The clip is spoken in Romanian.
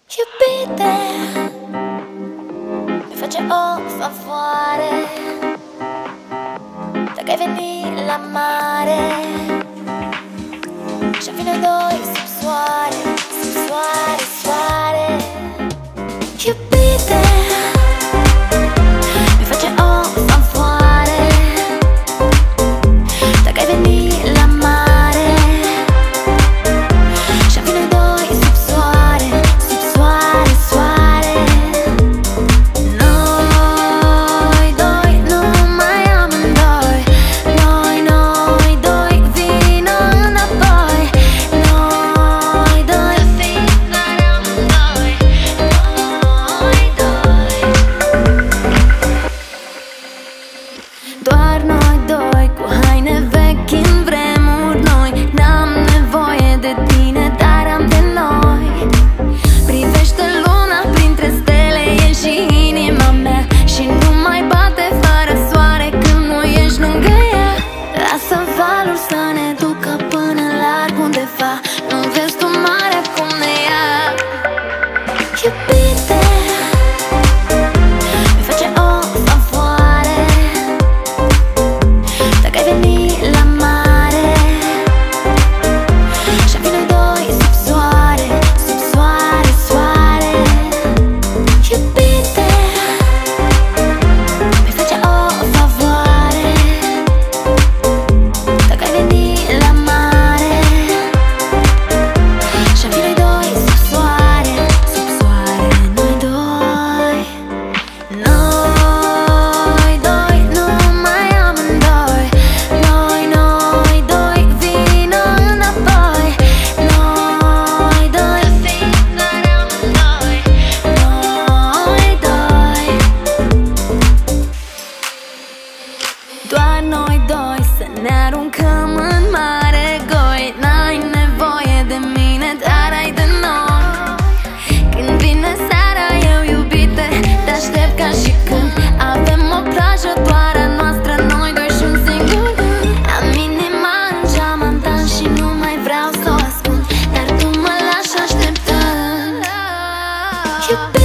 Iubite, mi face o favoare dacă ai veni la mare și-am fi noi doi sub soare, sub soare, soare. Iubite, mi face o favoare dacă ai veni la mare și-am fi noi doi sub soare, sub soare, soare. Noi doi, numai amândoi, noi doi, vino înapoi. Noi doi, fiecare amândoi, noi doi. Doar noi doi, cu haine vechi în vremuri noi. N-am nevoie de tine, dar am de noi. Privește luna printre stele, e și inima mea și nu mai bate fără soare când nu ești lângă ea. Lasă valul să ne ducă până larg undeva, nu vezi tu marea cum ne ia. Iubite, mi face o favoare dacă ai veni la mare și-am fi noi doi sub soare, sub soare, soare. Iubite, mi face o favoare dacă ai veni la mare și-am fi noi doi sub soare, sub soare. Noi doi, noi doi, numai amândoi. Noi doi, vino înapoi. Noi doi, fiecare amândoi, noi doi. Doar noi doi să ne aruncăm în mare goi. N-ai nevoie de mine, dar ai de noi. Când vine seara, eu iubite, te aștept ca și când avem o plajă doar a noastră, noi doi și un singur gând. Am inima în geamantan și nu mai vreau să o ascund, dar tu mă lași așteptând. Iubite,